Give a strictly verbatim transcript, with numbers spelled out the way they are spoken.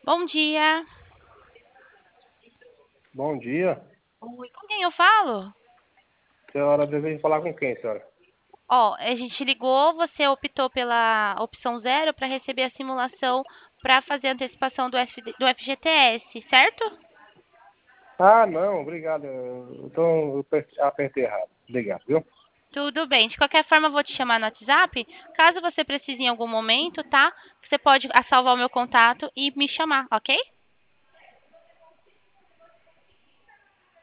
Bom dia. Bom dia. Oi, com quem eu falo? Senhora deseja falar com quem, senhora? Ó, a gente ligou, você optou pela opção zero para receber a simulação para fazer a antecipação do, F, do F G T S, certo? Ah, não, obrigado. Então eu per- apertei errado. Obrigado, viu? Tudo bem. De qualquer forma, eu vou te chamar no WhatsApp. Caso você precise em algum momento, tá? Você pode ah, salvar o meu contato e me chamar, ok?